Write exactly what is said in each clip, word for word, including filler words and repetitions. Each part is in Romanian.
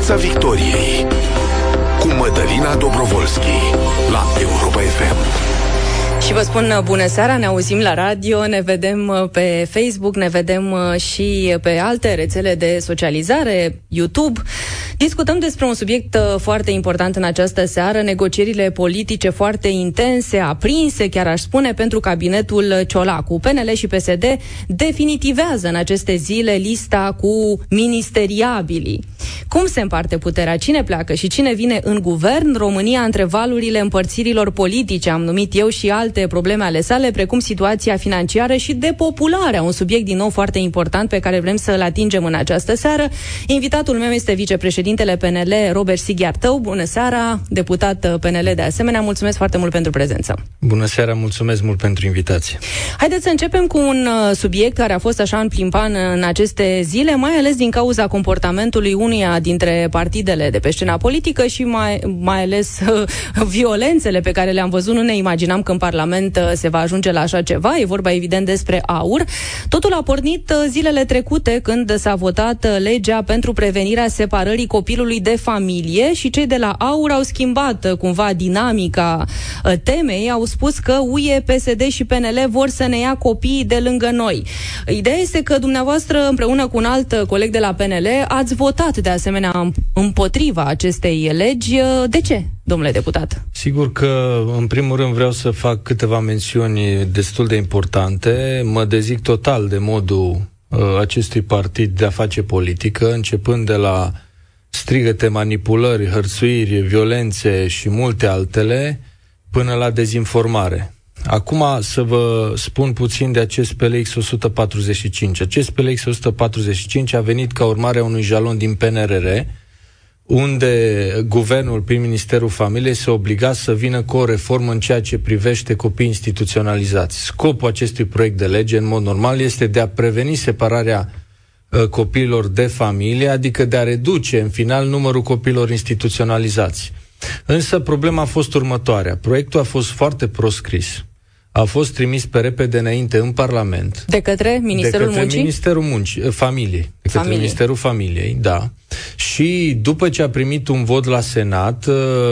Piața Victoriei cu Mădălina Dobrovolski la Europa F M. Și vă spun bună seara, ne auzim la radio, ne vedem pe Facebook, ne vedem și pe alte rețele de socializare, YouTube. Discutăm despre un subiect foarte important în această seară, negocierile politice foarte intense, aprinse, chiar aș spune, pentru cabinetul Ciolacu. P N L și P S D definitivează în aceste zile lista cu ministeriabilii. Cum se împarte puterea? Cine pleacă și cine vine în guvern? România între valurile împărțirilor politice, am numit eu și alte probleme ale sale, precum situația financiară și depopularea, un subiect din nou foarte important pe care vrem să-l atingem în această seară. Invitatul meu este vicepreședintele P N L, Robert Sighiartău. Bună seara, deputat P N L de asemenea. Mulțumesc foarte mult pentru prezență. Bună seara, mulțumesc mult pentru invitație. Haideți să începem cu un subiect care a fost așa în plimpan în aceste zile, mai ales din cauza comportamentului unuia dintre partidele de pe scena politică și mai, mai ales violențele pe care le-am văzut. Nu ne imaginam că în Parlament se va ajunge la așa ceva. E vorba evident despre AUR. Totul a pornit zilele trecute când s-a votat legea pentru prevenirea separării copilului de familie și cei de la AUR au schimbat cumva dinamica temei, au spus că U E, P S D și P N L vor să ne ia copiii de lângă noi. Ideea este că dumneavoastră împreună cu un alt coleg de la P N L ați votat de asemenea împotriva acestei legi. De ce, domnule deputat? Sigur că, în primul rând, vreau să fac câteva mențiuni destul de importante. Mă dezic total de modul uh, acestui partid de a face politică, începând de la strigăte manipulări, hărțuiri, violențe și multe altele, până la dezinformare. Acum să vă spun puțin de acest P L X o sută patruzeci și cinci. Acest P L X o sută patruzeci și cinci a venit ca urmare a unui jalon din P N R R, unde guvernul, prin Ministerul Familiei, se obliga să vină cu o reformă în ceea ce privește copiii instituționalizați. Scopul acestui proiect de lege, în mod normal, este de a preveni separarea uh, copiilor de familie, adică de a reduce, în final, numărul copiilor instituționalizați. Însă problema a fost următoarea. Proiectul a fost foarte proscris. A fost trimis pe repede înainte în Parlament. De către Ministerul de către Muncii? Ministerul Muncii, Familiei. De către Familie. Ministerul Familiei, da. Și după ce a primit un vot la Senat,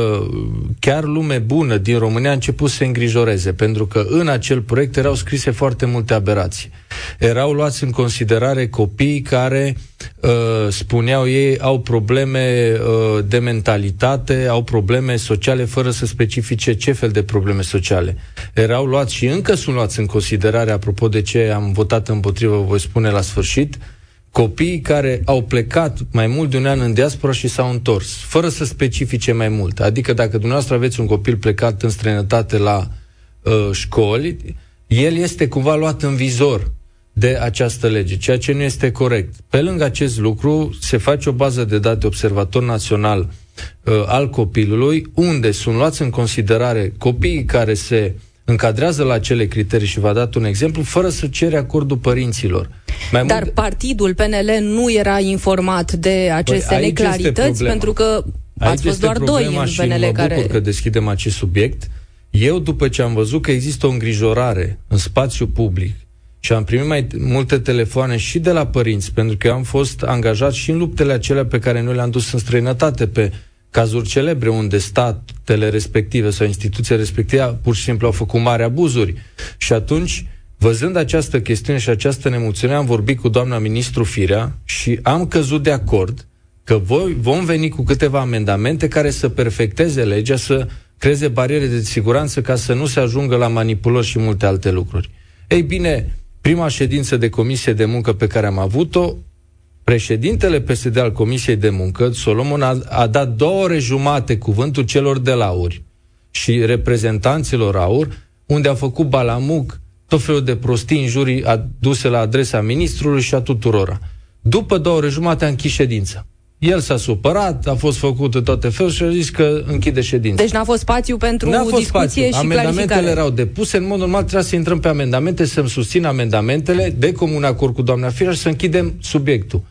chiar lume bună din România a început să se îngrijoreze, pentru că în acel proiect erau scrise foarte multe aberații. Erau luați în considerare copii care, uh, spuneau ei, au probleme uh, de mentalitate, au probleme sociale, fără să specifice ce fel de probleme sociale. Erau luați și încă sunt luați în considerare, apropo de ce am votat împotrivă, vă voi spune la sfârșit, copiii care au plecat mai mult de un an în diaspora și s-au întors, fără să specifice mai mult. Adică dacă dumneavoastră aveți un copil plecat în străinătate la uh, școli, el este cumva luat în vizor de această lege, ceea ce nu este corect. Pe lângă acest lucru, se face o bază de date Observator Național uh, al copilului, unde sunt luați în considerare copiii care se încadrează la acele criterii și v-a dat un exemplu, fără să cere acordul părinților. Mai Dar mult... partidul P N L nu era informat de aceste Păi, neclarități, pentru că aici ați fost doar doi în și P N L mă care... bucur că deschidem acest subiect. Eu, după ce am văzut că există o îngrijorare în spațiu public și am primit mai multe telefoane și de la părinți, pentru că eu am fost angajat și în luptele acelea pe care noi le-am dus în străinătate, pe cazuri celebre unde statele respective sau instituția respective pur și simplu au făcut mari abuzuri. Și atunci, văzând această chestiune și această nemulțumire, am vorbit cu doamna ministru Firea și am căzut de acord că voi vom veni cu câteva amendamente care să perfecteze legea, să creeze bariere de siguranță ca să nu se ajungă la manipulări și multe alte lucruri. Ei bine, prima ședință de Comisie de Muncă pe care am avut-o, președintele P S D al Comisiei de Muncă, Solomon, a, a dat două ore jumate cuvântul celor de la AUR și reprezentanților AUR, unde a făcut balamuc tot felul de prostii, injurii aduse la adresa ministrului și a tuturora. După două ore jumate a închis ședința. El s-a supărat, a fost făcut în toate felul și a zis că închide ședința. Deci n-a fost spațiu pentru n-a fost discuție spațiu. și Amendamentele clarificare. erau depuse, în mod normal trebuia să intrăm pe amendamente, să-mi susțin amendamentele de comun acord cu doamna Firea și să închidem subiectul.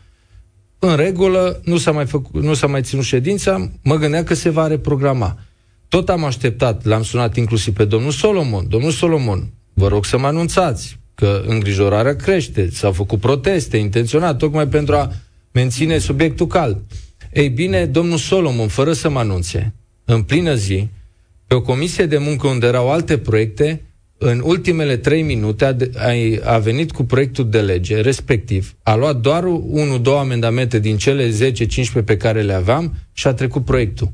În regulă, nu s-a mai făcut, nu s-a mai ținut ședința, mă gândeam că se va reprograma. Tot am așteptat, l-am sunat inclusiv pe domnul Solomon. Domnul Solomon, vă rog să mă anunțați că îngrijorarea crește, s-au făcut proteste intenționat, tocmai pentru a menține subiectul cald. Ei bine, domnul Solomon, fără să mă anunțe, în plină zi, pe o comisie de muncă unde erau alte proiecte, în ultimele trei minute a, a, a venit cu proiectul de lege, respectiv a luat doar unu, două amendamente din cele zece cincisprezece pe care le aveam și a trecut proiectul.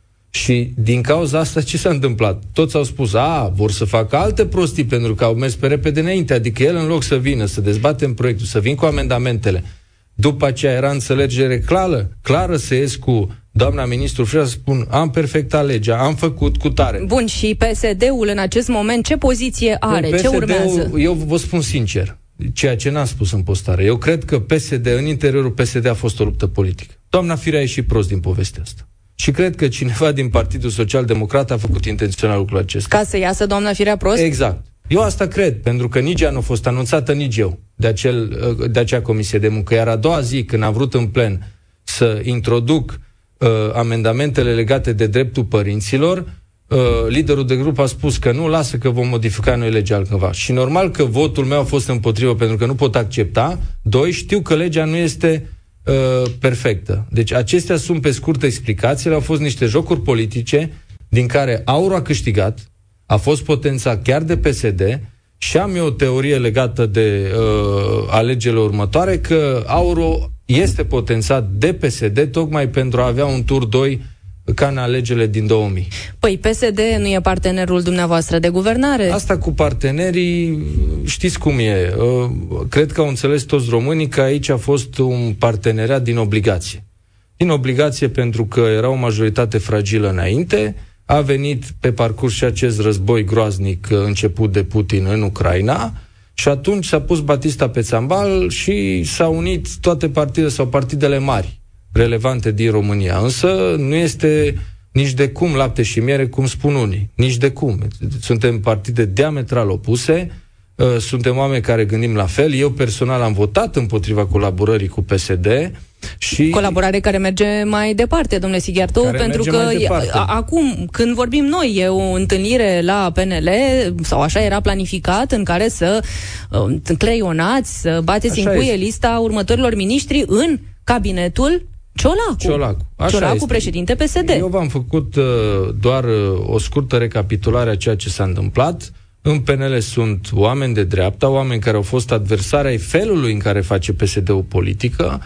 Și din cauza asta ce s-a întâmplat? Toți au spus, a, vor să facă alte prostii pentru că au mers pe repede înainte, adică el în loc să vină, să dezbatem proiectul, să vin cu amendamentele, după aceea era înțelegere clară, clară să ies cu doamna ministru Freia să spun, am perfecta legea, am făcut cu tare. Bun, și P S D-ul în acest moment ce poziție are? Bun, ce urmează? Eu vă spun sincer, ceea ce n-am spus în postare. Eu cred că P S D, în interiorul P S D a fost o luptă politică. Doamna Firea a ieșit prost din povestea asta. Și cred că cineva din Partidul Social Democrat a făcut intențional lucrul acesta. Ca să iasă doamna Firea prost? Exact. Eu asta cred, pentru că nici ea nu a fost anunțată, nici eu, de, acel, de acea comisie de muncă. Iar a doua zi, când am vrut în plen să introduc uh, amendamentele legate de dreptul părinților, uh, liderul de grup a spus că nu, lasă că vom modifica noi legea altcândva. Și normal că votul meu a fost împotrivă, pentru că nu pot accepta. Doi, știu că legea nu este uh, perfectă. Deci acestea sunt, pe scurt, explicațiile. Au fost niște jocuri politice din care aurul a câștigat, a fost potențat chiar de P S D și am eu o teorie legată de uh, alegerile următoare, că aurul este potențat de P S D tocmai pentru a avea un tur doi ca în alegerile din două mii. Păi P S D nu e partenerul dumneavoastră de guvernare? Asta cu partenerii, știți cum e. Uh, cred că au înțeles toți românii că aici a fost un parteneriat din obligație. Din obligație pentru că era o majoritate fragilă înainte, a venit pe parcurs și acest război groaznic început de Putin în Ucraina și atunci s-a pus Batista pe țambal și s-au unit toate partidele sau partidele mari relevante din România. Însă nu este nici de cum lapte și miere, cum spun unii. Nici de cum. Suntem partide diametral opuse, suntem oameni care gândim la fel. Eu personal am votat împotriva colaborării cu P S D și colaborare care merge mai departe, domnule Sighiartu, pentru că a, acum, când vorbim noi, e o întâlnire la P N L, sau așa era planificat, în care să uh, creionați, să bateți așa în cuie este. Lista următorilor miniștri în cabinetul Ciolacu. Ciolacu, Ciolacu președinte P S D. Eu v-am făcut uh, doar uh, o scurtă recapitulare a ceea ce s-a întâmplat. În P N L sunt oameni de dreapta, oameni care au fost adversari ai felului în care face P S D-ul politică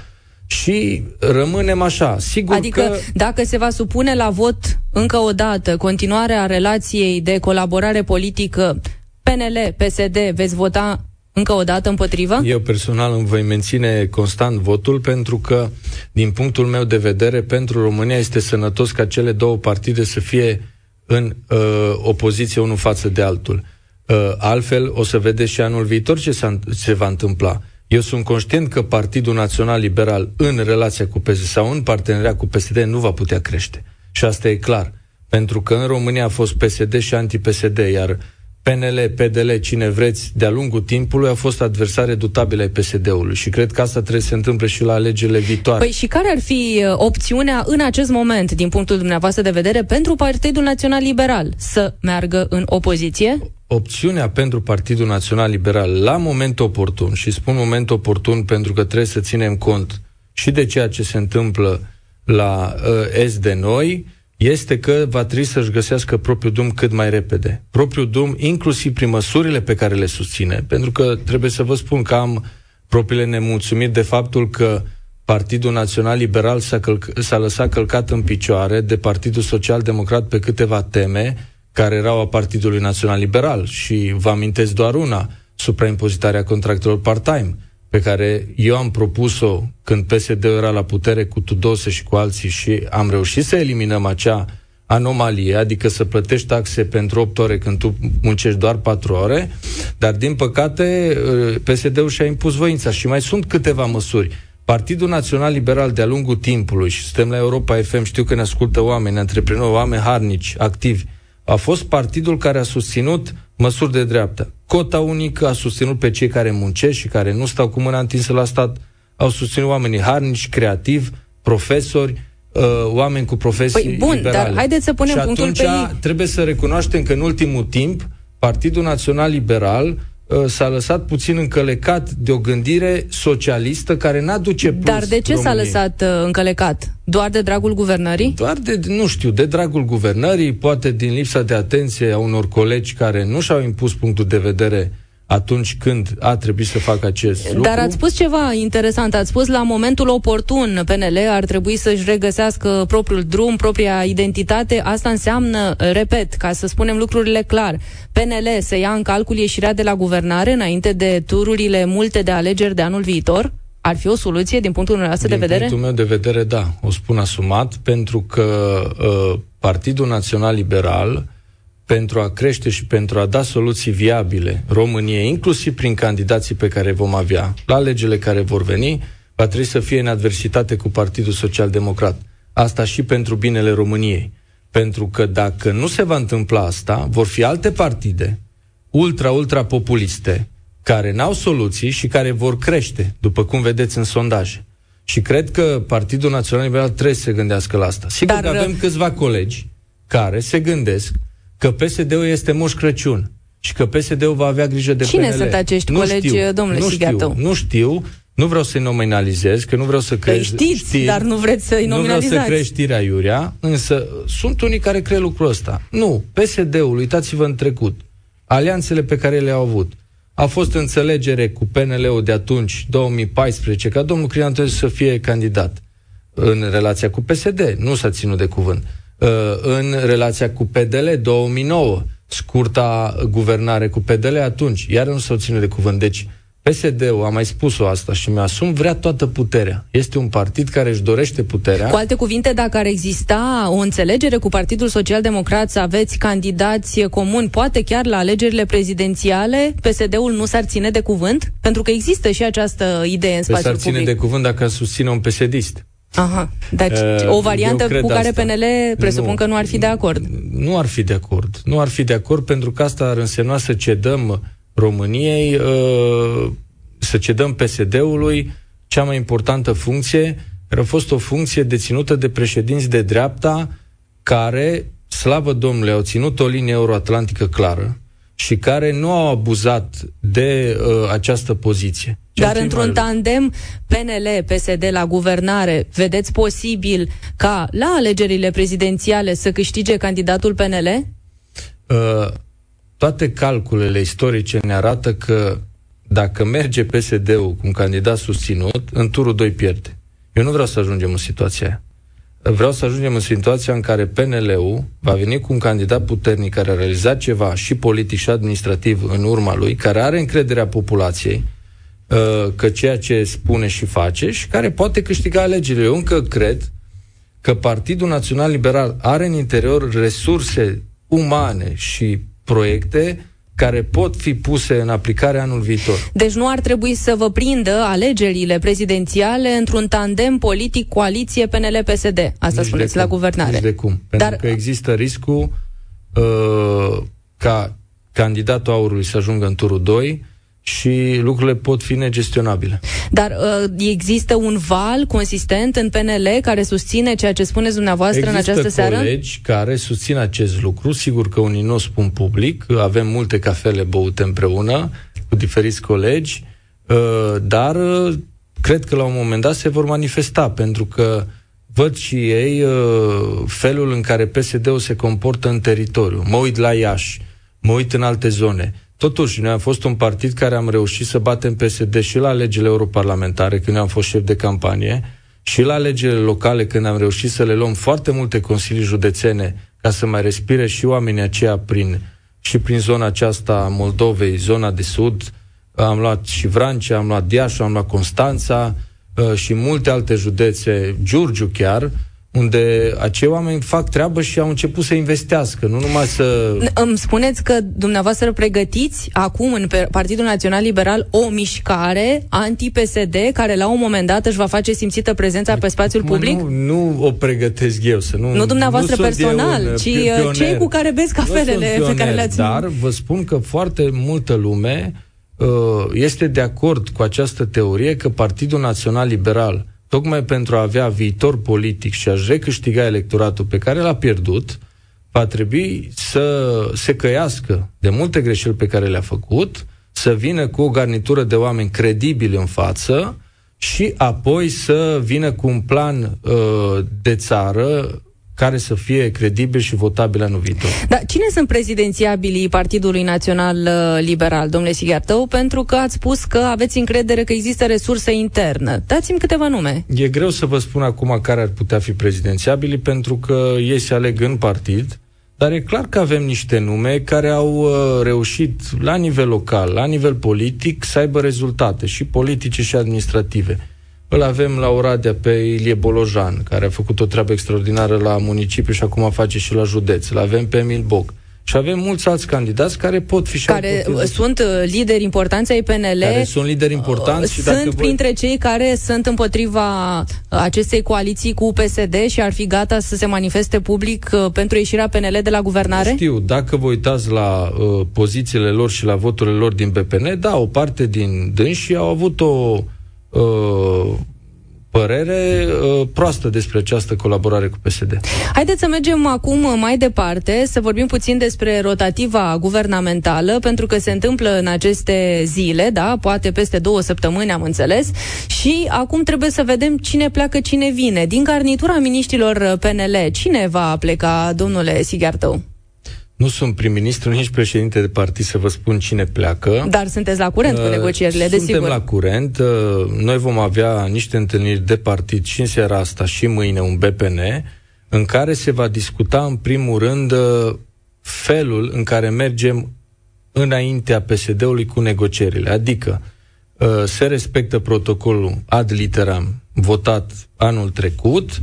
și rămânem așa. Sigur adică că dacă se va supune la vot încă o dată continuarea relației de colaborare politică P N L P S D, veți vota încă o dată împotrivă? Eu personal îmi voi menține constant votul, pentru că, din punctul meu de vedere, pentru România este sănătos ca cele două partide să fie în uh, opoziție unul față de altul. Uh, altfel, o să vedeți și anul viitor ce se va întâmpla. Eu sunt conștient că Partidul Național Liberal în relația cu P S D sau în parteneria cu P S D nu va putea crește. Și asta e clar. Pentru că în România a fost P S D și anti-P S D, iar P N L, P D L, cine vreți, de-a lungul timpului au fost adversari redutabile ai P S D-ului. Și cred că asta trebuie să se întâmple și la alegerile viitoare. Păi și care ar fi opțiunea în acest moment, din punctul dumneavoastră de vedere, pentru Partidul Național Liberal? Să meargă în opoziție? Opțiunea pentru Partidul Național Liberal la moment oportun, și spun moment oportun pentru că trebuie să ținem cont și de ceea ce se întâmplă la uh, est de noi, este că va trebui să-și găsească propriul drum cât mai repede. Propriul drum, inclusiv prin măsurile pe care le susține. Pentru că trebuie să vă spun că am propriile nemulțumiri de faptul că Partidul Național Liberal s-a, călc- s-a lăsat călcat în picioare de Partidul Social Democrat pe câteva teme care erau a Partidului Național Liberal. Și vă amintesc doar una, supraimpozitarea contractelor part-time, pe care eu am propus-o când P S D era la putere cu Tudose și cu alții și am reușit să eliminăm acea anomalie, adică să plătești taxe pentru opt ore când tu muncești doar patru ore, dar din păcate P S D-ul și-a impus voința și mai sunt câteva măsuri. Partidul Național Liberal de-a lungul timpului, și suntem la Europa F M, știu că ne ascultă oameni, antreprenori, oameni harnici, activi, a fost partidul care a susținut măsuri de dreapta. Cota unică a susținut pe cei care muncesc și care nu stau cu mâna întinsă la stat, au susținut oamenii harnici, creativi, profesori, uh, oameni cu profesii păi bun, liberale. Dar haideți să punem și punctul atunci pe ei. Trebuie să recunoaștem că în ultimul timp Partidul Național Liberal s-a lăsat puțin încălecat de o gândire socialistă care n-aduce plus Dar de ce României. s-a lăsat uh, încălecat? Doar de dragul guvernării? Doar de, nu știu, de dragul guvernării, poate din lipsa de atenție a unor colegi care nu și-au impus punctul de vedere atunci când a trebuit să facă acest lucru. Dar ați spus ceva interesant, ați spus la momentul oportun P N L ar trebui să-și regăsească propriul drum, propria identitate. Asta înseamnă, repet, ca să spunem lucrurile clar, P N L să ia în calcul ieșirea de la guvernare înainte de tururile multe de alegeri de anul viitor? Ar fi o soluție din punctul nostru de vedere? Din punctul meu de vedere, da, o spun asumat, pentru că uh, Partidul Național Liberal, pentru a crește și pentru a da soluții viabile României, inclusiv prin candidații pe care vom avea la alegerile care vor veni, va trebui să fie în adversitate cu Partidul Social Democrat. Asta și pentru binele României. Pentru că dacă nu se va întâmpla asta, vor fi alte partide ultra-ultra populiste care n-au soluții și care vor crește, după cum vedeți în sondaje. Și cred că Partidul Național Liberal trebuie să se gândească la asta. Sigur Dar... că avem câțiva colegi care se gândesc că P S D-ul este Moș Crăciun și că P S D-ul va avea grijă de Cine P N L. sunt acești nu colegi, știu, domnule nu Sigheatu? știu, nu știu, nu vreau să-i nominalizez, că nu vreau să creez știți, știri, dar nu vreți să-i nominalizați. Nu vreau să creez știrea iurea, însă sunt unii care cred lucrul ăsta. Nu, P S D-ul, uitați-vă în trecut, alianțele pe care le-au avut. A fost înțelegere cu P N L-ul de atunci, două mii paisprezece, ca domnul Cristian să fie candidat în relația cu P S D. Nu s-a ținut de cuvânt. În relația cu P D L, două mii nouă, scurta guvernare cu P D L atunci, iar nu s-au ținut de cuvânt. Deci, P S D-ul, am mai spus-o asta și mi-asum, vrea toată puterea. Este un partid care își dorește puterea. Cu alte cuvinte, dacă ar exista o înțelegere cu Partidul Social Democrat să aveți candidați comuni, poate chiar la alegerile prezidențiale, P S D-ul nu s-ar ține de cuvânt? Pentru că există și această idee în spațiul public. S-ar ține de cuvânt dacă susține un P S D-ist. Aha, deci uh, o variantă cu care asta. P N L presupun nu, că nu ar fi de acord. Nu ar fi de acord. Nu ar fi de acord pentru că asta ar însemna să cedăm României, uh, să cedăm P S D-ului cea mai importantă funcție, care a fost o funcție deținută de președinți de dreapta care, slavă Domnului, au ținut o linie euroatlantică clară și care nu au abuzat de uh, această poziție. Dar într-un tandem P N L P S D la guvernare, vedeți posibil ca la alegerile prezidențiale să câștige candidatul P N L? Uh, toate calculele istorice ne arată că dacă merge P S D-ul cu un candidat susținut, în turul doi pierde. Eu nu vreau să ajungem în situația aia. Vreau să ajungem în situația în care P N L-ul va veni cu un candidat puternic care a realizat ceva și politic și administrativ în urma lui, care are încrederea populației că ceea ce spune și face și care poate câștiga alegerile. Eu încă cred că Partidul Național Liberal are în interior resurse umane și proiecte care pot fi puse în aplicare anul viitor. Deci nu ar trebui să vă prindă alegerile prezidențiale într-un tandem politic coaliție P N L P S D. Asta nici spuneți la guvernare. Nici de cum. Pentru Dar... că există riscul uh, ca candidatul aurului să ajungă în turul doi și lucrurile pot fi negestionabile. Dar uh, există un val consistent în P N L care susține ceea ce spuneți dumneavoastră există în această seară? Există colegi care susțin acest lucru. Sigur că unii nu o spun public. Avem multe cafele băute împreună cu diferiți colegi, uh, dar uh, cred că la un moment dat se vor manifesta, pentru că văd și ei uh, felul în care P S D-ul se comportă în teritoriu. Mă uit la Iași, mă uit în alte zone. Totuși, noi am fost un partid care am reușit să batem P S D și la alegerile europarlamentare, când am fost șef de campanie, și la alegerile locale, când am reușit să le luăm foarte multe consilii județene ca să mai respire și oamenii aceia prin, și prin zona aceasta a Moldovei, zona de sud. Am luat și Vrancea, am luat Iași, am luat Constanța uh, și multe alte județe, Giurgiu chiar, unde acei oameni fac treabă și au început să investească, nu numai să... Îmi spuneți că dumneavoastră pregătiți acum în Partidul Național Liberal o mișcare anti-P S D care la un moment dat își va face simțită prezența pe spațiul mă, public? Nu, nu o pregătesc eu. Să nu, nu dumneavoastră nu personal, ci pioner. Cei cu care beți cafelele pioner, pe care le-ați... Dar vă spun că foarte multă lume uh, este de acord cu această teorie că Partidul Național Liberal, tocmai pentru a avea viitor politic și a-și recâștiga electoratul pe care l-a pierdut, va trebui să se căiască de multe greșeli pe care le-a făcut, să vină cu o garnitură de oameni credibili în față și apoi să vină cu un plan uh, de țară care să fie credibil și votabil anul viitor. Dar cine sunt prezidențiabilii Partidului Național Liberal, domnule Sighiartău? Pentru că ați spus că aveți încredere că există resursă internă. Dați-mi câteva nume. E greu să vă spun acum care ar putea fi prezidențiabili, pentru că ei se aleg în partid, dar e clar că avem niște nume care au uh, reușit la nivel local, la nivel politic, să aibă rezultate și politice și administrative. Îl avem la Oradea pe Ilie Bolojan, care a făcut o treabă extraordinară la municipiu și acum face și la județ. Îl avem pe Emil Boc. Și avem mulți alți candidați care pot fi și care sunt lideri importanți ai P N L. Care sunt lideri importanți. Sunt și dacă printre voi... cei care sunt împotriva acestei coaliții cu P S D și ar fi gata să se manifeste public pentru ieșirea P N L de la guvernare? Știu, dacă vă uitați la uh, pozițiile lor și la voturile lor din B P N, da, o parte din dânsii au avut o Uh, părere uh, proastă despre această colaborare cu P S D. Haideți să mergem acum mai departe, să vorbim puțin despre rotativa guvernamentală, pentru că se întâmplă în aceste zile, da, poate peste două săptămâni, am înțeles, și acum trebuie să vedem cine pleacă, cine vine. Din garnitura miniștrilor P N L, cine va pleca, domnule Sighiartău? Nu sunt prim-ministru, nici președinte de partid să vă spun cine pleacă. Dar sunteți la curent uh, cu negocierile, suntem desigur. Suntem la curent. Uh, noi vom avea niște întâlniri de partid și în seara asta și mâine un B P N, în care se va discuta în primul rând uh, felul în care mergem înaintea P S D-ului cu negocierile. Adică uh, se respectă protocolul ad literam votat anul trecut,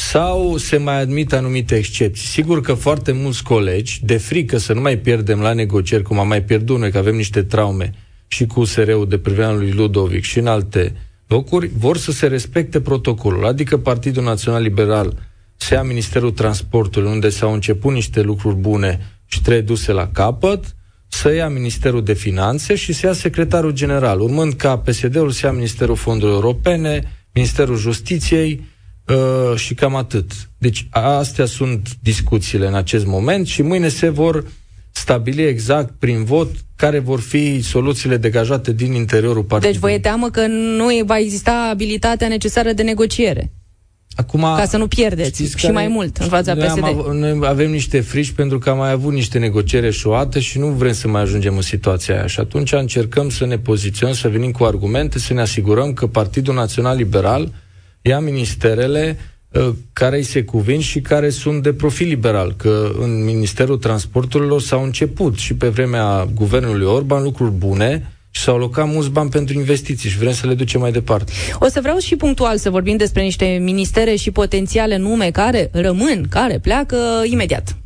sau se mai admit anumite excepții. Sigur că foarte mulți colegi, de frică să nu mai pierdem la negocieri, cum am mai pierdut noi, că avem niște traume și cu U S R-ul de pe vremea lui Ludovic și în alte locuri, vor să se respecte protocolul. Adică Partidul Național Liberal se ia Ministerul Transportului, unde s-au început niște lucruri bune și trebuie duse la capăt, să ia Ministerul de Finanțe și să ia Secretarul General, urmând ca P S D-ul să ia Ministerul Fondurilor Europene, Ministerul Justiției, Uh, și cam atât. Deci astea sunt discuțiile în acest moment și mâine se vor stabili exact prin vot care vor fi soluțiile degajate din interiorul partidului. Deci vă e teamă că nu va exista abilitatea necesară de negociere? Acum, ca să nu pierdeți și mai mult în fața P S D. Noi, am, noi avem niște frici pentru că am mai avut niște negocieri eșuate și nu vrem să mai ajungem în situația aia. Și atunci încercăm să ne poziționăm, să venim cu argumente, să ne asigurăm că Partidul Național Liberal ia ministerele uh, care îi se cuvin și care sunt de profil liberal, că în Ministerul Transporturilor s-au început și pe vremea guvernului Orban lucruri bune și s-au alocat mulți bani pentru investiții și vrem să le ducem mai departe. O să vreau și punctual să vorbim despre niște ministere și potențiale nume care rămân, care pleacă imediat.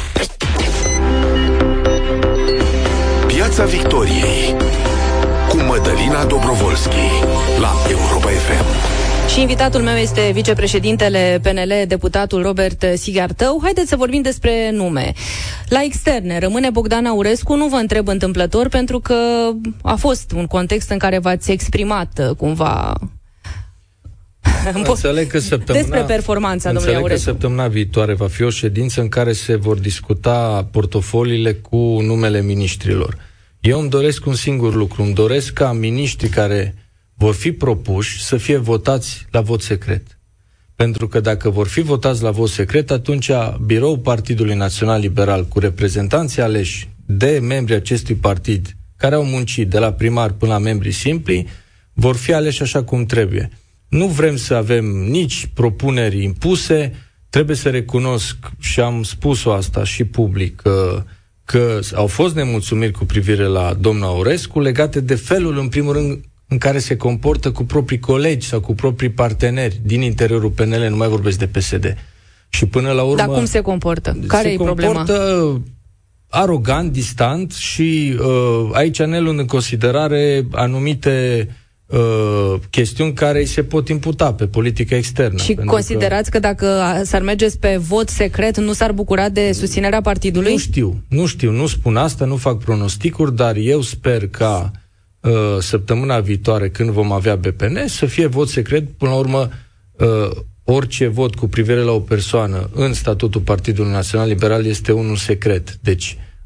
Piața Victoriei cu Mădălina Dobrovolski la Europa F M. Și invitatul meu este vicepreședintele P N L, deputatul Robert Sighiartău. Haideți să vorbim despre nume. La externe rămâne Bogdan Aurescu, nu vă întreb întâmplător, pentru că a fost un context în care v-ați exprimat cumva înțeleg că săptămâna, despre performanța domnului Aurescu. Înțeleg că săptămâna viitoare va fi o ședință în care se vor discuta portofoliile cu numele miniștrilor. Eu îmi doresc un singur lucru, îmi doresc ca miniștrii care vor fi propuși să fie votați la vot secret. Pentru că dacă vor fi votați la vot secret, atunci biroul Partidului Național Liberal, cu reprezentanții aleși de membrii acestui partid, care au muncit de la primar până la membrii simpli, vor fi aleși așa cum trebuie. Nu vrem să avem nici propuneri impuse, trebuie să recunosc, și am spus-o asta și public, că, că au fost nemulțumiri cu privire la domnul Aurescu, legate de felul, în primul rând, în care se comportă cu proprii colegi sau cu proprii parteneri din interiorul P N L, nu mai vorbesc de P S D. Și până la urmă... Dar cum se comportă? Care e problema? Se comportă arogant, distant și uh, aici ne luând în considerare anumite uh, chestiuni care îi se pot imputa pe politica externă. Și considerați că... că dacă s-ar merge pe vot secret, nu s-ar bucura de susținerea partidului? Nu știu, nu știu, nu spun asta, nu fac pronosticuri, dar eu sper ca uh, săptămâna viitoare, când vom avea B P N, să fie vot secret. Până la urmă, uh, orice vot cu privire la o persoană în statutul Partidului Național Liberal este unul secret. Deci,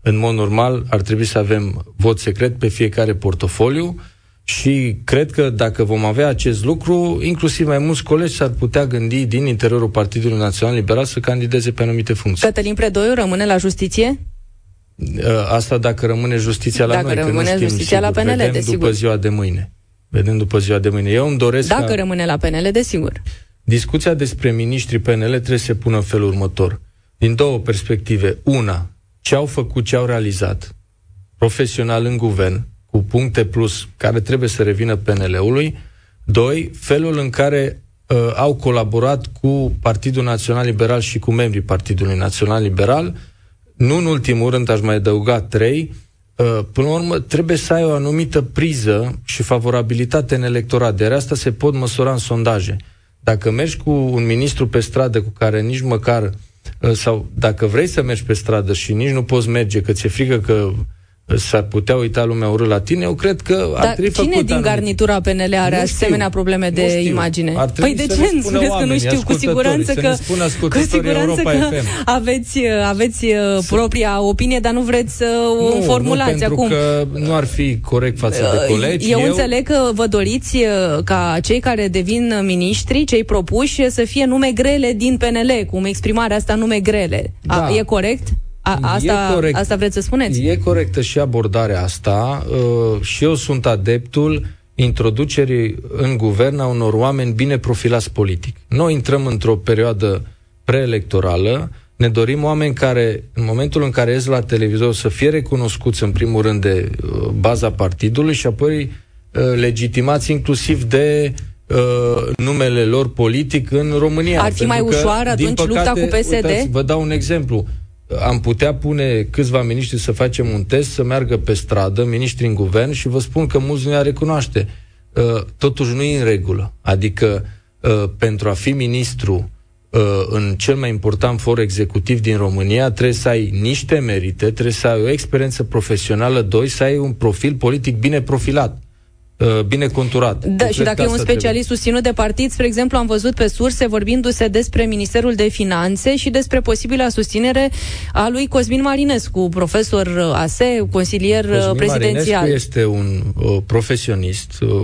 În mod normal, ar trebui să avem vot secret pe fiecare portofoliu și cred că dacă vom avea acest lucru, inclusiv mai mulți colegi s-ar putea gândi din interiorul Partidului Național Liberal să candideze pe anumite funcții. Cătălin Predoiu rămâne la justiție? Asta dacă rămâne justiția la dacă noi, că nu știm justiția sigur. La P N L, vedem desigur. după ziua de mâine. Vedem după ziua de mâine. Eu îmi doresc Dacă ca... rămâne la P N L, desigur. Discuția despre miniștrii P N L trebuie să se pună în felul următor. Din două perspective. Una, ce au făcut, ce au realizat profesional în guvern, cu puncte plus care trebuie să revină P N L-ului. Doi, felul în care uh, au colaborat cu Partidul Național Liberal și cu membrii Partidului Național Liberal. Nu în ultimul rând, aș mai adăuga trei, uh, până la urmă trebuie să ai o anumită priză și favorabilitate în electorat. De asta se pot măsura în sondaje. Dacă mergi cu un ministru pe stradă cu care nici măcar, uh, sau dacă vrei să mergi pe stradă și nici nu poți merge, că ți-e frică că s-ar putea uita lumea urât la tine, eu cred că ar Dar trebui făcut cine din anumite. garnitura P N L are asemenea probleme de știu. imagine? Păi de ce îmi spuneți că nu știu? Cu siguranță că, cu siguranță că aveți, aveți propria opinie, dar nu vreți să o nu, formulați nu, pentru acum. că nu ar fi corect față de colegi. Eu, eu înțeleg că vă doriți ca cei care devin miniștri, cei propuși, să fie nume grele din P N L, cum exprimarea asta nume grele. Da. A, e corect? A, asta, corect. asta vreți să spuneți? E corectă și abordarea asta uh, și eu sunt adeptul introducerii în guvern a unor oameni bine profilați politic. Noi intrăm într-o perioadă preelectorală, ne dorim oameni care, în momentul în care ies la televizor, să fie recunoscuți în primul rând de uh, baza partidului și apoi uh, legitimați inclusiv de uh, numele lor politic în România. Ar fi mai ușoară atunci păcate, lupta cu P S D? Uitați, vă dau un exemplu. Am putea pune câțiva miniștri să facem un test, să meargă pe stradă, miniștri în guvern, și vă spun că mulți nu i-ar recunoaște. Uh, totuși nu e în regulă. Adică, uh, pentru a fi ministru uh, în cel mai important for executiv din România, trebuie să ai niște merite, trebuie să ai o experiență profesională, doi, să ai un profil politic bine profilat, bine conturat. Da, și dacă e un specialist trebuie. susținut de partid, spre exemplu, am văzut pe surse vorbindu-se despre Ministerul de Finanțe și despre posibila susținere a lui Cosmin Marinescu, profesor A S E, consilier Cosmin prezidențial. Marinescu este un uh, profesionist. Uh,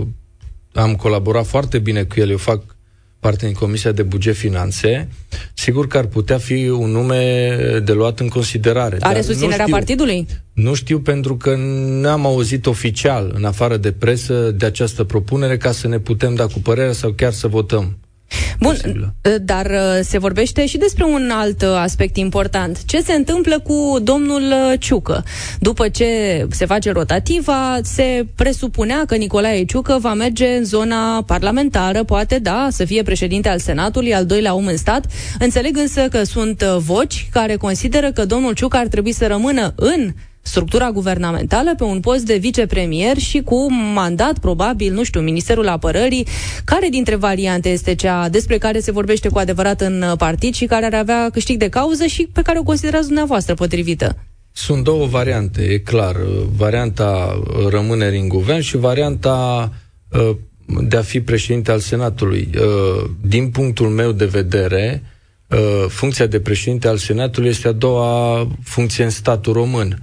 am colaborat foarte bine cu el, eu fac parte din Comisia de Buget Finanțe. Sigur că ar putea fi un nume de luat în considerare. Are susținerea partidului? Nu știu, pentru că n-am auzit oficial, în afară de presă, de această propunere, ca să ne putem da cu părerea sau chiar să votăm. Bun, posibilă. Dar se vorbește și despre un alt aspect important. Ce se întâmplă cu domnul Ciucă? După ce se face rotativa, se presupunea că Nicolae Ciucă va merge în zona parlamentară, poate, da, să fie președinte al Senatului, al doilea om în stat. Înțeleg însă că sunt voci care consideră că domnul Ciucă ar trebui să rămână în structura guvernamentală pe un post de vicepremier și cu mandat, probabil, nu știu, Ministerul Apărării. Care dintre variante este cea despre care se vorbește cu adevărat în partid și care ar avea câștig de cauză și pe care o considerați dumneavoastră potrivită? Sunt două variante, e clar. Varianta rămânerii în guvern și varianta de a fi președinte al Senatului. Din punctul meu de vedere, funcția de președinte al Senatului este a doua funcție în statul român.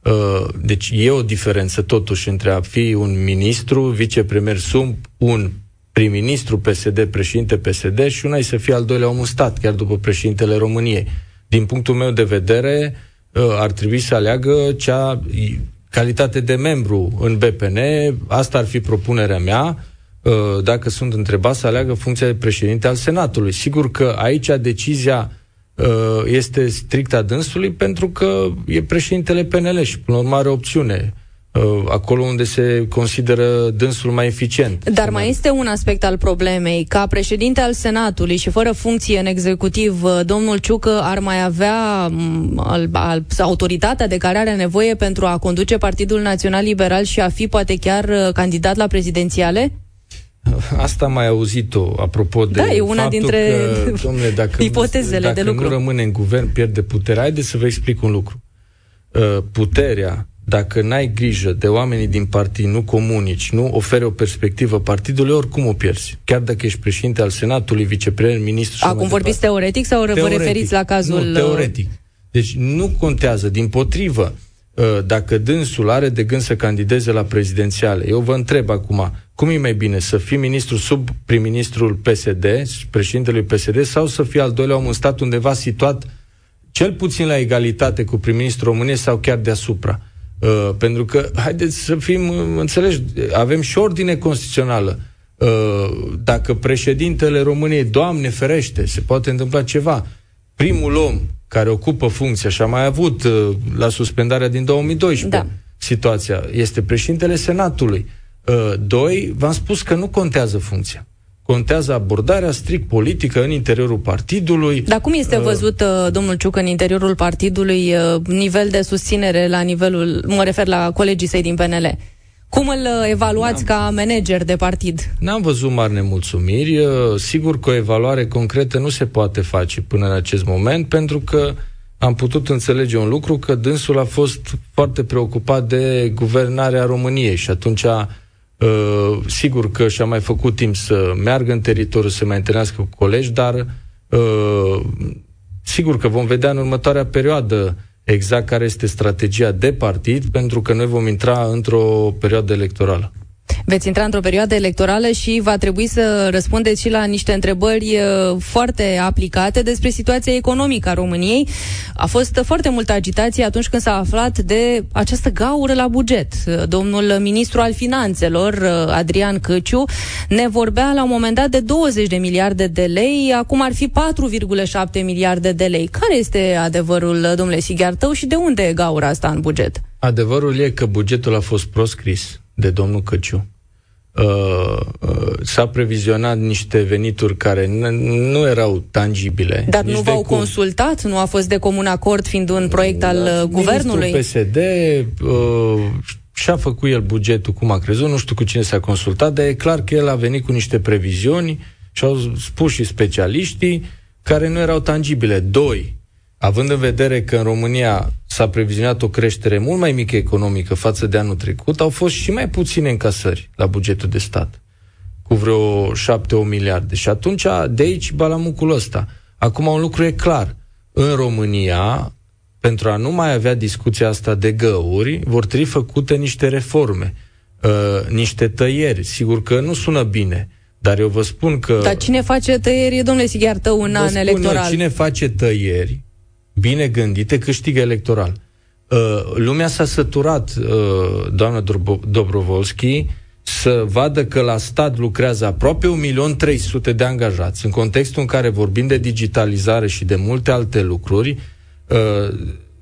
Deci e o diferență totuși între a fi un ministru, vicepremier sub un prim-ministru P S D, președinte P S D, și una e să fie al doilea om în stat, chiar după președintele României. Din punctul meu de vedere, ar trebui să aleagă cea calitate de membru în B P N. Asta ar fi propunerea mea, dacă sunt întrebat, să aleagă funcția de președinte al Senatului. Sigur că aici decizia este strict a dânsului, pentru că e președintele P N L și până la urmă are opțiune acolo unde se consideră dânsul mai eficient. Dar mai este un aspect al problemei. Ca președinte al Senatului și fără funcție în executiv, domnul Ciucă ar mai avea al, al, autoritatea de care are nevoie pentru a conduce Partidul Național Liberal și a fi poate chiar candidat la prezidențiale? Asta am mai auzit-o, apropo de da, e una faptul dintre că, domnule, dacă, ipotezele dacă de lucru. nu rămâne în guvern, pierde puterea. Haideți să vă explic un lucru. Puterea, dacă n-ai grijă de oamenii din partid, nu comunici, nu oferi o perspectivă partidului, oricum o pierzi. Chiar dacă ești președinte al Senatului, vicepremier, ministru... Acum vorbiți teoretic sau teoretic. Vă referiți la cazul... Nu, teoretic. Deci nu contează, dimpotrivă. dacă dânsul are de gând să candideze la prezidențiale. Eu vă întreb acum, cum e mai bine, să fii ministru sub prim-ministrul P S D, președintelui P S D, sau să fii al doilea om în stat undeva situat cel puțin la egalitate cu prim-ministrul României sau chiar deasupra? Uh, pentru că, haideți să fim înțelegi, avem și ordine constituțională. Uh, dacă președintele României, Doamne ferește, se poate întâmpla ceva, primul om care ocupă funcția, și a mai avut uh, la suspendarea din două mii doisprezece da. situația, este președintele Senatului. Uh, doi, v-am spus că nu contează funcția. Contează abordarea strict politică în interiorul partidului. Dar cum este văzut, uh, domnul Ciucă, în interiorul partidului, uh, nivel de susținere la nivelul, mă refer la colegii săi din P N L? Cum îl evaluați ca manager de partid? N-am văzut mari nemulțumiri. Sigur că o evaluare concretă nu se poate face până în acest moment, pentru că am putut înțelege un lucru, că dânsul a fost foarte preocupat de guvernarea României și atunci sigur că și-a mai făcut timp să meargă în teritoriu, să mai întâlnească cu colegi, dar sigur că vom vedea în următoarea perioadă exact care este strategia de partid, pentru că noi vom intra într-o perioadă electorală. Veți intra într-o perioadă electorală și va trebui să răspundeți și la niște întrebări foarte aplicate despre situația economică a României. A fost foarte multă agitație atunci când s-a aflat de această gaură la buget. Domnul ministru al finanțelor, Adrian Căciu, ne vorbea la un moment dat de douăzeci de miliarde de lei, acum ar fi patru virgulă șapte miliarde de lei. Care este adevărul, domnule Sighiartău, și de unde e gaura asta în buget? Adevărul e că bugetul a fost proscris de domnul Căciu. Uh, uh, s-a previzionat niște venituri care n- nu erau tangibile. Dar nu v-au cum... consultat? Nu a fost de comun acord, fiind un proiect da, al guvernului? Ministrul P S D uh, și-a făcut el bugetul cum a crezut, nu știu cu cine s-a consultat, dar e clar că el a venit cu niște previziuni și au spus și specialiștii care nu erau tangibile. Doi, având în vedere că în România s-a previzionat o creștere mult mai mică economică față de anul trecut, au fost și mai puține încasări la bugetul de stat, cu vreo șapte opt miliarde. Și atunci, de aici balamucul ăsta. Acum un lucru e clar. În România, pentru a nu mai avea discuția asta de găuri, vor trebui făcute niște reforme, uh, niște tăieri. Sigur că nu sună bine, dar eu vă spun că... Dar cine face tăieri, domnule Sighiartău, în an electoral? Eu, cine face tăieri bine gândite, câștigă electoral. Uh, lumea s-a săturat, uh, doamnă Dobrovolski, să vadă că la stat lucrează aproape un milion trei sute de angajați, în contextul în care vorbim de digitalizare și de multe alte lucruri, uh,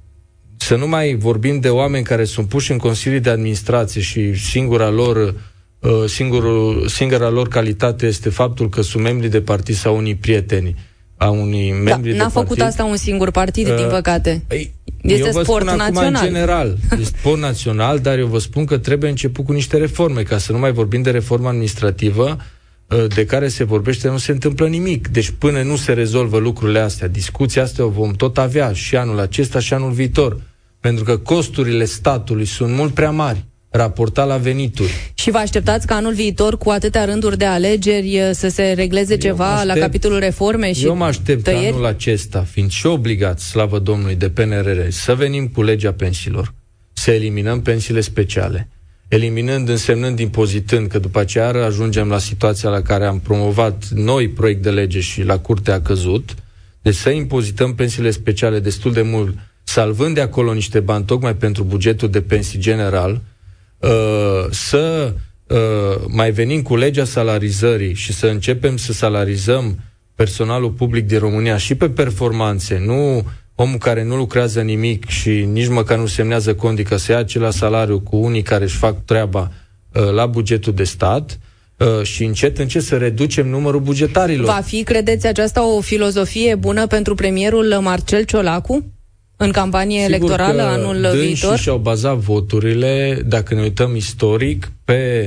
să nu mai vorbim de oameni care sunt puși în consilii de administrație și singura lor, uh, singurul, singura lor calitate este faptul că sunt membri de partid sau unii prieteni a unui membri da, de partid. N-a făcut asta un singur partid, uh, din păcate. Este eu vă sport spun național. Acum, în general, este sport național, dar eu vă spun că trebuie început cu niște reforme, ca să nu mai vorbim de reformă administrativă, de care se vorbește, nu se întâmplă nimic. Deci până nu se rezolvă lucrurile astea, discuția astea o vom tot avea și anul acesta și anul viitor. Pentru că costurile statului sunt mult prea mari raportat la venituri. Și vă așteptați ca anul viitor, cu atâtea rânduri de alegeri, să se regleze eu ceva aștept, la capitolul reforme și Eu mă aștept tăieri? Anul acesta, fiind și obligați, slavă Domnului, de P N R R, să venim cu legea pensiilor, să eliminăm pensiile speciale, eliminând, însemnând, impozitând, că după aceea ajungem la situația la care am promovat noi proiect de lege și la curte a căzut, deci să impozităm pensiile speciale destul de mult, salvând de acolo niște bani tocmai pentru bugetul de pensii general, Uh, să uh, mai venim cu legea salarizării și să începem să salarizăm personalul public din România și pe performanțe, nu omul care nu lucrează nimic și nici măcar nu semnează condică să ia același salariu cu unii care își fac treaba uh, la bugetul de stat, uh, și încet, încet să reducem numărul bugetarilor. Va fi, credeți, aceasta o filozofie bună pentru premierul Marcel Ciolacu în campanie Sigur electorală anul viitor? Și și-au bazat voturile, dacă ne uităm istoric, pe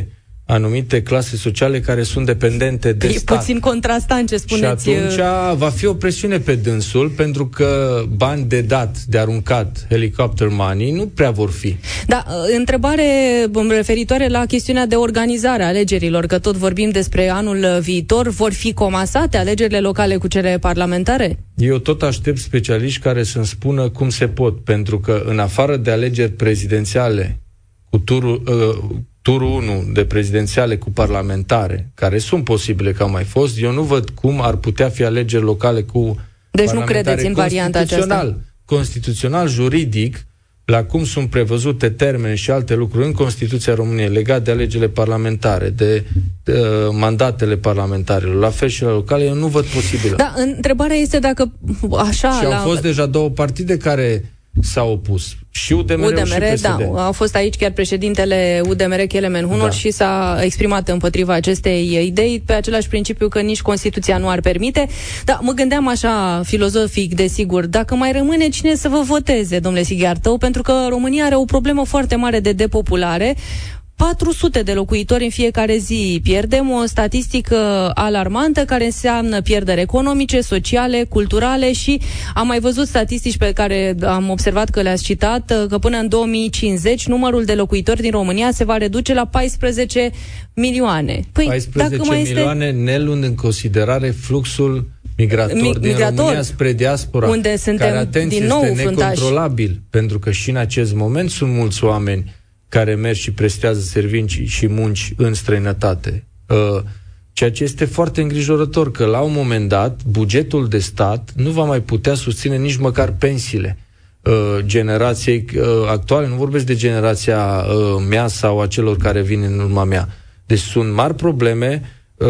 anumite clase sociale care sunt dependente de e stat. puțin contrastant ce spuneți. Și atunci va fi o presiune pe dânsul, pentru că bani de dat, de aruncat, helicopter money, nu prea vor fi. Da, întrebare referitoare la chestiunea de organizare a alegerilor, că tot vorbim despre anul viitor, vor fi comasate alegerile locale cu cele parlamentare? Eu tot aștept specialiști care să-mi spună cum se pot, pentru că în afară de alegeri prezidențiale cu turul, uh, turul unu de prezidențiale cu parlamentare, care sunt posibile că au mai fost, eu nu văd cum ar putea fi alegeri locale cu deci nu credeți în varianta aceasta? Constituțional, juridic, la cum sunt prevăzute termene și alte lucruri în Constituția României legate de alegerile parlamentare, de uh, mandatele parlamentarilor, la fel și la locale, eu nu văd posibil. Da, întrebarea este dacă așa... Și la... au fost deja două partide care s-au opus. Și U D M R, U D M R și P S D. Da, a fost aici chiar președintele U D M R, Kelemen Hunor, da. Și s-a exprimat împotriva acestei idei, pe același principiu că nici Constituția nu ar permite. Dar mă gândeam așa, filozofic, desigur, dacă mai rămâne cine să vă voteze, domnule Sighiartău, pentru că România are o problemă foarte mare de depopulare. patru sute de locuitori în fiecare zi pierdem, o statistică alarmantă care înseamnă pierderi economice, sociale, culturale și am mai văzut statistici pe care am observat că le-ați citat, că până în două mii cincizeci numărul de locuitori din România se va reduce la paisprezece milioane. Păi, paisprezece dacă mai milioane este... ne luând în considerare fluxul migrator Mi- din migrator, România spre diaspora, unde suntem care, atenție, din nou este necontrolabil, fruntași. Pentru că și în acest moment sunt mulți oameni care merg și prestează servicii și munci în străinătate. Uh, ceea ce este foarte îngrijorător, că la un moment dat bugetul de stat nu va mai putea susține nici măcar pensiile uh, generației uh, actuale, nu vorbesc de generația uh, mea sau a celor care vin în urma mea. Deci sunt mari probleme, uh,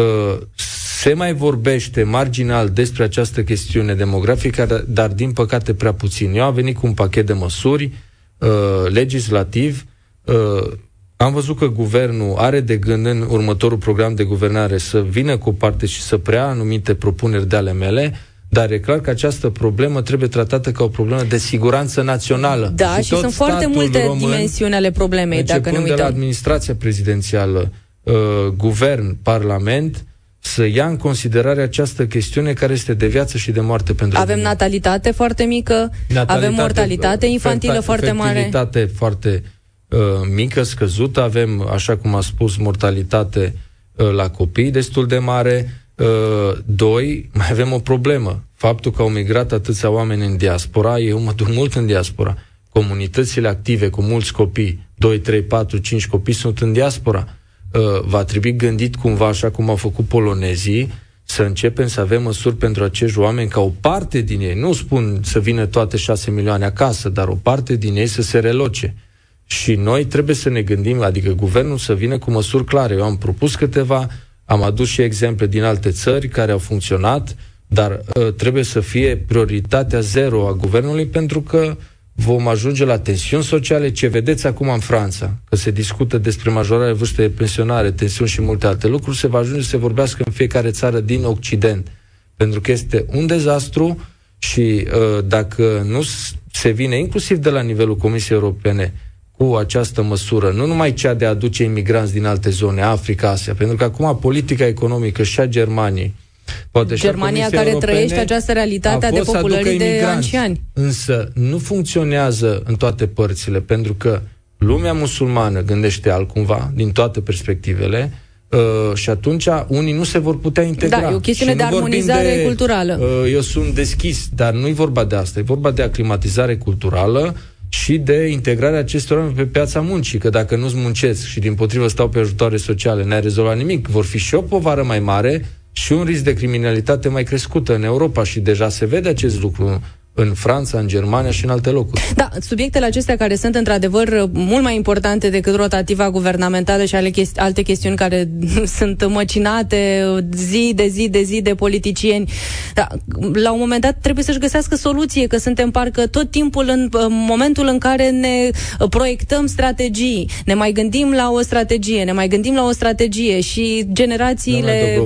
se mai vorbește marginal despre această chestiune demografică, dar, dar din păcate prea puțin. Eu am venit cu un pachet de măsuri uh, legislativ. Uh, am văzut că guvernul are de gând în următorul program de guvernare să vină cu o parte și să preia anumite propuneri de ale mele, dar e clar că această problemă trebuie tratată ca o problemă de siguranță națională. Da, și, și sunt foarte multe român, dimensiuni ale problemei, dacă ne uităm. de la administrația prezidențială, uh, guvern, parlament, să ia în considerare această chestiune care este de viață și de moarte pentru Avem România. natalitate foarte mică, natalitate, avem mortalitate infantilă foarte mare. Fertilitate foarte uh, mică, scăzută, avem, așa cum a spus, mortalitate uh, la copii destul de mare. Uh, doi, mai avem o problemă. Faptul că au migrat atâția oameni în diaspora, eu mă duc mult în diaspora. Comunitățile active cu mulți copii, doi, trei, patru, cinci copii sunt în diaspora. Uh, va trebui gândit cumva, așa cum au făcut polonezii, să începem să avem măsuri pentru acești oameni, ca o parte din ei, nu spun să vină toate șase milioane acasă, dar o parte din ei să se reloce. Și noi trebuie să ne gândim, adică guvernul să vină cu măsuri clare. Eu am propus câteva, am adus și exemple din alte țări care au funcționat, dar uh, trebuie să fie prioritatea zero a guvernului, pentru că vom ajunge la tensiuni sociale, ce vedeți acum în Franța, că se discută despre majorarea vârstei de pensionare, tensiuni și multe alte lucruri, se va ajunge să se vorbească în fiecare țară din Occident, pentru că este un dezastru și uh, dacă nu se vine, inclusiv de la nivelul Comisiei Europene, cu această măsură, nu numai cea de a aduce imigranți din alte zone, Africa, Asia, pentru că acum politica economică și a Germaniei, poate Germania care trăiește această realitate a depopulării de ani și ani. Însă nu funcționează în toate părțile, pentru că lumea musulmană gândește altcumva, din toate perspectivele, uh, și atunci unii nu se vor putea integra. Da, e o chestiune de armonizare de, culturală. Uh, eu sunt deschis, dar nu e vorba de asta, e vorba de aclimatizare culturală și de integrarea acestor oameni pe piața muncii, că dacă nu-ți muncesc și dimpotrivă stau pe ajutoare sociale, n-ai rezolvat nimic, vor fi și o povară mai mare și un risc de criminalitate mai crescută în Europa și deja se vede acest lucru în Franța, în Germania și în alte locuri. Da, subiectele acestea care sunt într-adevăr mult mai importante decât rotativa guvernamentală și ale chesti- alte chestiuni care sunt măcinate zi de zi de zi de politicieni. Da, la un moment dat trebuie să-și găsească soluție, că suntem parcă tot timpul în, în momentul în care ne proiectăm strategii, ne mai gândim la o strategie, ne mai gândim la o strategie și generațiile...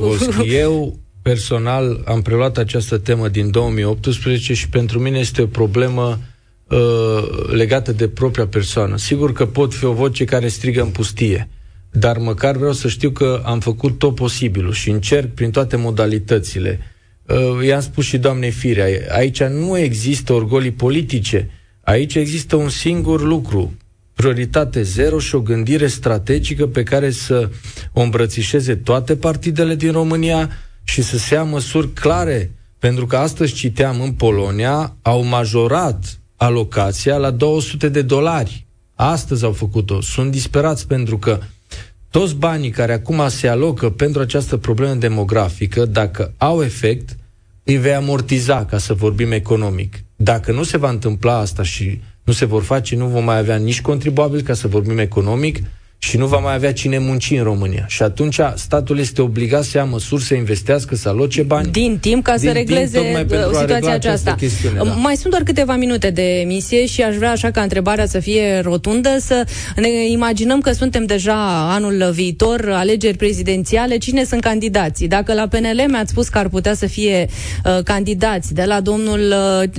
Eu personal am preluat această temă din două mii optsprezece și pentru mine este o problemă uh, legată de propria persoană. Sigur că pot fi o voce care strigă în pustie, dar măcar vreau să știu că am făcut tot posibilul și încerc prin toate modalitățile. Uh, i-am spus și doamnei Firea, aici nu există orgolii politice, aici există un singur lucru, prioritate zero și o gândire strategică pe care să o îmbrățișeze toate partidele din România și să se ia măsuri clare, pentru că astăzi citeam în Polonia, au majorat alocația la două sute de dolari. Astăzi au făcut-o. Sunt disperați pentru că toți banii care acum se alocă pentru această problemă demografică, dacă au efect, îi vei amortiza, ca să vorbim economic. Dacă nu se va întâmpla asta și nu se vor face, nu vom mai avea nici contribuabil, ca să vorbim economic, și nu va mai avea cine munci în România. Și atunci statul este obligat să ia măsuri, să investească, să aloce bani. Din timp, ca din să regleze situația aceasta. Da. Mai sunt doar câteva minute de emisie și aș vrea așa ca întrebarea să fie rotundă, să ne imaginăm că suntem deja anul viitor, alegeri prezidențiale, cine sunt candidații? Dacă la P N L mi-ați spus că ar putea să fie uh, candidați de la domnul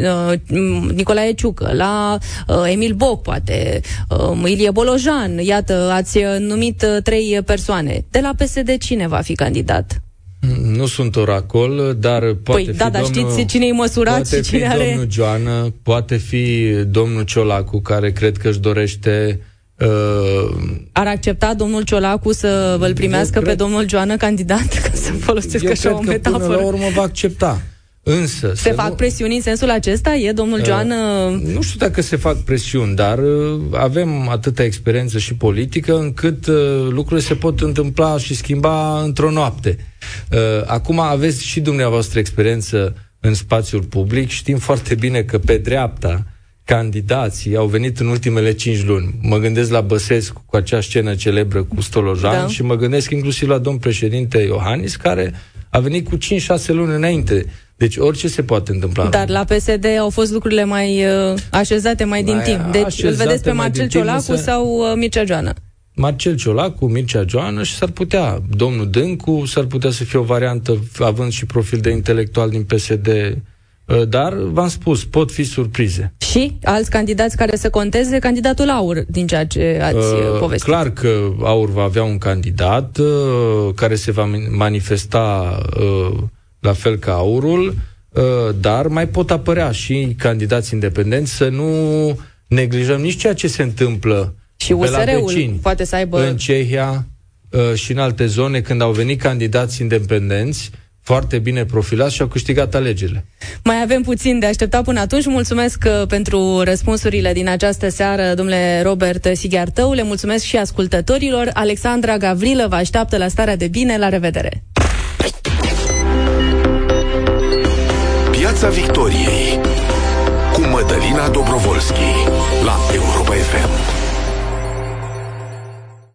uh, Nicolae Ciucă, la uh, Emil Boc, poate, uh, Ilie Bolojan, iată, ați numit uh, trei persoane. De la P S D cine va fi candidat? Nu sunt oracol, dar poate păi, fi da, dar domnul, știți cine e măsurat și cine are... Poate fi domnul Joană, poate fi domnul Ciolacu, care cred că își dorește... Uh... Ar accepta domnul Ciolacu să îl primească cred... pe domnul Joană candidat? Ca să folosesc Eu așa o metaforă. Până la urmă va accepta. Însă, se fac nu... presiuni în sensul acesta? E domnul Joană... Uh, nu știu dacă se fac presiuni, dar uh, avem atâta experiență și politică încât uh, lucrurile se pot întâmpla și schimba într-o noapte. Uh, acum aveți și dumneavoastră experiență în spațiul public. Știm foarte bine că pe dreapta candidații au venit în ultimele cinci luni. Mă gândesc la Băsescu cu acea scenă celebră cu Stolojan, da, și mă gândesc inclusiv la domnul președinte Iohannis, care a venit cu cinci șase luni înainte. Deci orice se poate întâmpla. Dar la P S D au fost lucrurile mai uh, așezate mai din mai timp. Deci îl vedeți pe Marcel Ciolacu timp, sau uh, Mircea Joană? Marcel Ciolacu, Mircea Joană și s-ar putea, domnul Dâncu, s-ar putea să fie o variantă, având și profil de intelectual din P S D, uh, dar v-am spus, pot fi surprize. Și alți candidați care să conteze? Candidatul AUR, din ceea ce ați uh, povestit. Clar că AUR va avea un candidat uh, care se va manifesta uh, la fel ca AUR-ul, dar mai pot apărea și candidați independenți, să nu neglijăm nici ceea ce se întâmplă și pe la vecini, poate să aibă... în Cehia și în alte zone, când au venit candidați independenți foarte bine profilați și au câștigat alegerile. Mai avem puțin de așteptat până atunci. Mulțumesc pentru răspunsurile din această seară, domnule Robert Sighiartău. Le mulțumesc și ascultătorilor. Alexandra Gavrilă vă așteaptă la Starea de Bine. La revedere! Piața Victoriei cu Mădălina Dobrovolski la Europa F M.